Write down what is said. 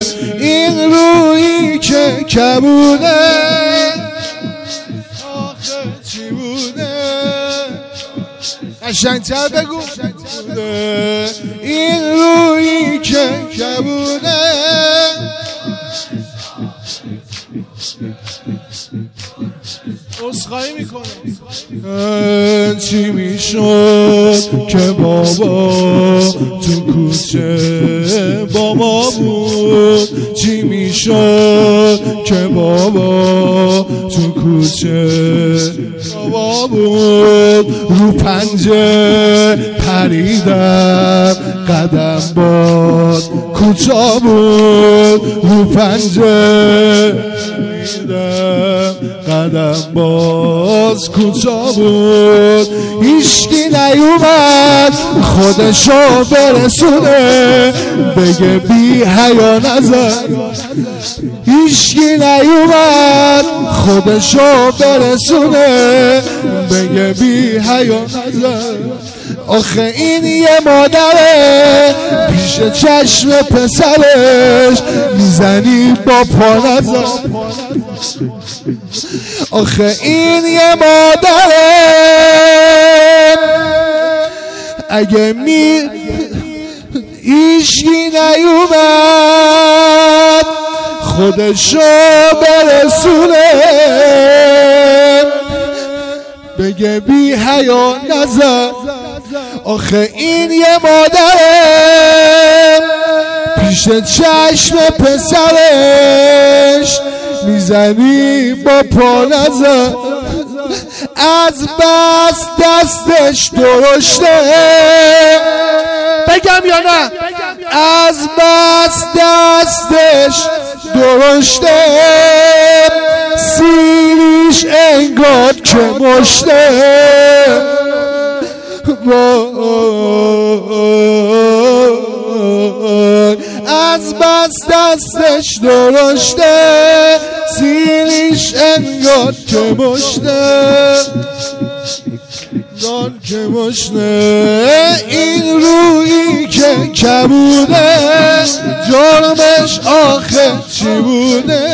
این رویی که کبوده آخه چی بوده قشنگ‌تر بگو این رویی که کبوده عذرخواهی میکنم چی میشد که بابا تو کوچه با ما بود چی میشد که بابا تو کوچه با بود رو پنجه پریدم قدم باز کوچه بود رو پنجه پریدم قدم باز کوچه بود هیچکی نیومد خودشو برسونه بگه بی حیا نزن هیچکی نیومد خودشو برسونه بگه بی حیا نزن آخه این یه مادره پیش چشم پسرش میزنی با پا نزن آخه این یه مادره اگه هیچکی نیومد خودشو برسونه بگه بی حیا نزن آخه این یه مادره پیش چشم پسرش میزنی با پا نزن از بس دستش درشته بگم یا نه از بس دستش درشته سیریش انگار که مشته از بس دستش درشته سیریش انگار که مشته این رویی که کبوده جرمش آخه چی بوده